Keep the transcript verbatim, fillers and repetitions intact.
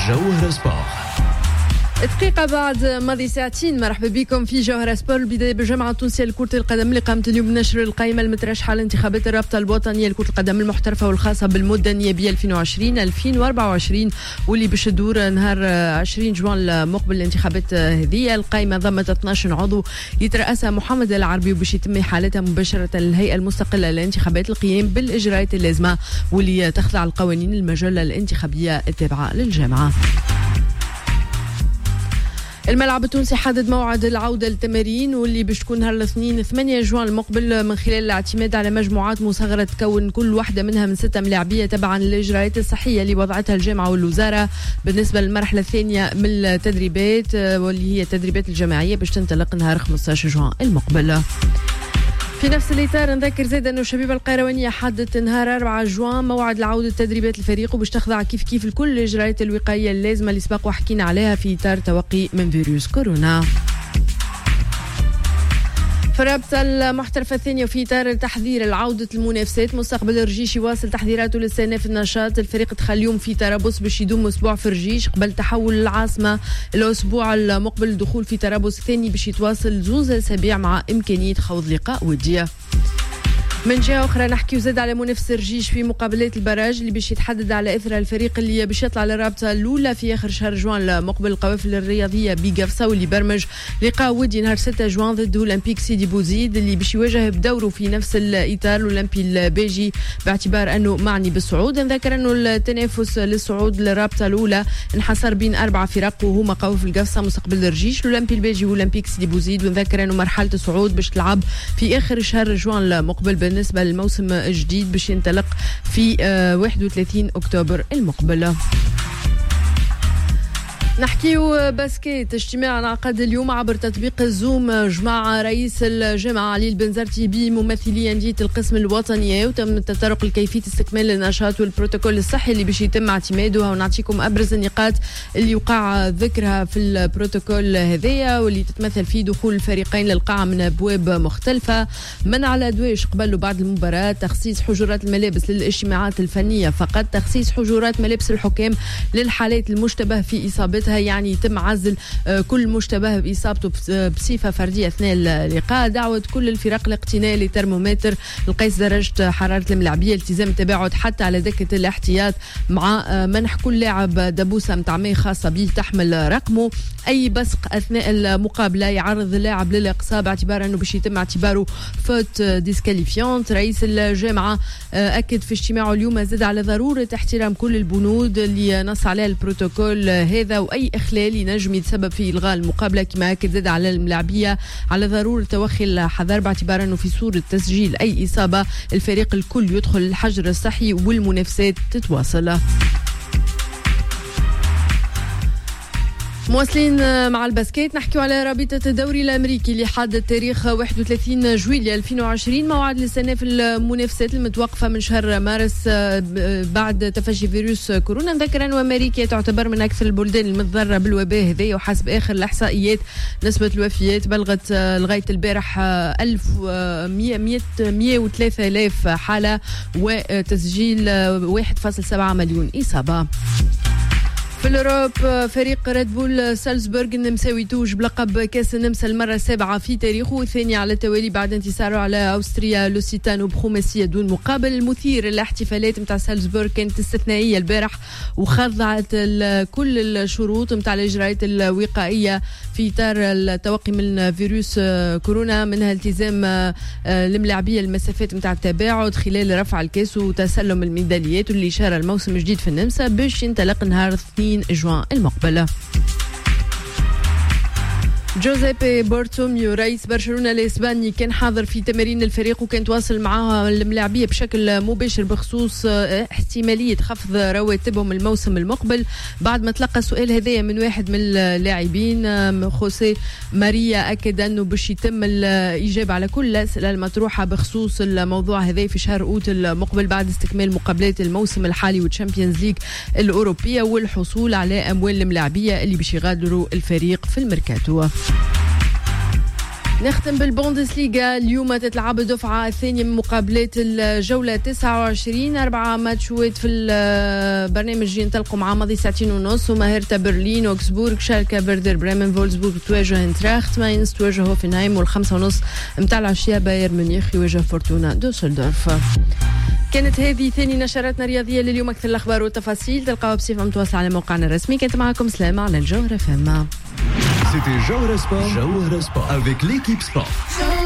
جوهر سبور. دقيقة بعد ماضي ساعتين، مرحبا بكم في جوهر سبور. البداية بالجامعة التونسية لكرة القدم اللي قامت اليوم بنشر القائمة المترشحة لانتخابات الرابطة الوطنية لكرة القدم المحترفة والخاصة بالمدة النيابية ألفين وعشرين ألفين وأربعة وعشرين واللي باش تدور نهار عشرين جوان المقبل. الانتخابات هذه القائمة ضمت اثناش عضو يترأسها محمد العربي، وباش يتم إحالتها مباشرة للهيئة المستقلة للانتخابات القيام بالإجراءات اللازمة واللي تخضع القوانين المجلة الانتخابية التابعة للجامعة. الملعب التونسي حدد موعد العودة للتمارين واللي باش تكون نهار الاثنين ثمانية جوان المقبل، من خلال الاعتماد على مجموعات مصغرة تكون كل واحدة منها من ستة ملاعبية تبعا للإجراءات الصحية اللي وضعتها الجامعة والوزارة بالنسبة للمرحلة الثانية من التدريبات واللي هي التدريبات الجماعية باش تنطلق نهار خمسطاش جوان المقبل. في نفس الإطار نذكر زاد أنه الشبيبة القيروانية حددت نهار أربعة جوان موعد لعودة تدريبات الفريق، وباش تخضع كيف كيف الكل الإجراءات الوقائية اللازمة اللي سبق وحكينا عليها في إطار توقي من فيروس كورونا. في الرابطة المحترفة الثانية وفي إطار تحضير العودة المنافسات، مستقبل الرجيش يواصل تحضيراته للاستئناف النشاط. الفريق دخل اليوم في ترابص باش يدوم أسبوع في الرجيش قبل تحول العاصمة الأسبوع المقبل، الدخول في ترابص ثاني باش يتواصل زوز أسابيع مع إمكانية خوض لقاء ودية. من جهة أخرى نحكي وزاد على منافس الرجيش في مقابلات البراج اللي باش يتحدد على إثر الفريق اللي باش يطلع للرابطة الأولى في آخر شهر جوان المقبل. القوافل الرياضية بقفصة واللي برمج لقاء ودي نهار ستة جوان ضد أولمبيك سيدي بوزيد اللي باش يواجه بدوره في نفس الإطار الأولمبي البيجي باعتبار أنه معني بالصعود. نذكر أنه التنافس للصعود للرابطة الأولى انحصر بين أربع فرق وهما قوافل قفصة، مستقبل الرجيش، الأولمبي البيجي وأولمبيك سيدي بوزيد. ونذكر أنه مرحلة الصعود باش تلعب في آخر شهر جوان المقبل بالنسبة للموسم الجديد باش ينطلق في واحد وثلاثين أكتوبر المقبل. نحكيو باسكيت. اجتماع انعقد اليوم عبر تطبيق الزوم جمع رئيس الجامعة علي البنزرتي بممثلي أندية القسم الوطنية، وتم التطرق لكيفية استكمال النشاط والبروتوكول الصحي اللي باش يتم اعتماده. ونعطيكم أبرز النقاط اللي وقع ذكرها في البروتوكول هذايا واللي تتمثل في دخول الفريقين للقاعة من أبواب مختلفة، منع الأدواش قبل وبعد المباراة، تخصيص حجرات الملابس للاجتماعات الفنية فقط، تخصيص حجرات ملابس الحكام للحالات المشتبه في إصابتها، يعني يتم عزل كل مشتبه بإصابته بصفة فردية أثناء اللقاء، دعوة كل الفرق لاقتناء لترمومتر لقياس درجة حرارة الملاعبية، التزام التباعد حتى على دكة الاحتياط، مع منح كل لاعب دبوسة متعمية خاصة به تحمل رقمه، أي بصق أثناء المقابلة يعرض اللاعب للإقصاء باعتبار أنه باش يتم اعتباره فوت ديسكاليفيونت. رئيس الجامعة أكد في اجتماعه اليوم زاد على ضرورة احترام كل البنود اللي نص عليها البروتوكول هذا، وأي إخلال ينجم يتسبب في إلغاء المقابلة. كما أكد زاد على الملاعبية على ضرورة توخي الحذر باعتبار أنه في صورة تسجيل أي إصابة الفريق الكل يدخل الحجر الصحي والمنافسات تتواصل. مواصلين مع الباسكيت، نحكيو على رابطة الدوري الأمريكي اللي حدد تاريخ واحد وثلاثين جويلية ألفين وعشرين موعد لاستئناف المنافسات المتوقفة من شهر مارس بعد تفشي فيروس كورونا. نذكر أن أمريكا تعتبر من أكثر البلدان المتضررة بالوباء هذه، وحسب آخر الإحصائيات نسبة الوفيات بلغت لغاية البارح ألف ومئة وثلاثة آلاف حالة وتسجيل واحد فاصلة سبعة مليون إصابة. في الأوروب فريق ريد بول سالزبورغ النمساوي توج بلقب كأس النمسا المرة السابعة في تاريخه والثانية على التوالي بعد انتصاره على أوستريا لوسيتانو بخماسية دون مقابل. المثير الاحتفالات متاع سالزبورغ كانت استثنائية البارح وخضعت كل الشروط متاع الإجراءات الوقائية في إطار التوقي من فيروس كورونا، منها التزام الملاعبية المسافات متاع التباعد خلال رفع الكاس وتسلم الميداليات، واللي شار الموسم الجديد في النمسا باش ينطلق نهار اثنين جوان المقبلة. جوزيبي بورتوميو رئيس برشلونة الإسباني كان حاضر في تمارين الفريق وكان تواصل معها الملاعبية بشكل مباشر بخصوص احتمالية خفض رواتبهم الموسم المقبل، بعد ما تلقى سؤال هذايا من واحد من اللاعبين خوسيه ماريا. أكد أنه باش يتم الإجابة على كل الأسئلة المطروحة بخصوص الموضوع هذا في شهر أوت المقبل بعد استكمال مقابلات الموسم الحالي والتشامبيونز ليج الأوروبية والحصول على أموال الملاعبية اللي باش يغادروا الفريق في الميركاتو. نختم بالبوندسليغا. اليوم تتلعب الدفعة الثانية من مقابلات الجولة تسعة وعشرين. أربعة ماتشات في البرنامج ينطلقوا مع ماضي ساعتين ونص. وما هرتا برلين، اوكسبورغ، شالكا، فيردر بريمن، فولسبورغ تواجه انتراخت، ماينز تواجه هوفنهايم، والخمسة ونص متاع العشية بايرن ميونخ يواجه فورتونا دوسلدورف. كانت هذه ثاني نشراتنا الرياضية لليوم. أكثر الأخبار والتفاصيل تلقاوها بصفة متواصلة على موقعنا الرسمي. كانت معكم سلامة على الجوهرة فما. C'était Jawhara Sport, Jawhara Sport avec l'équipe sport.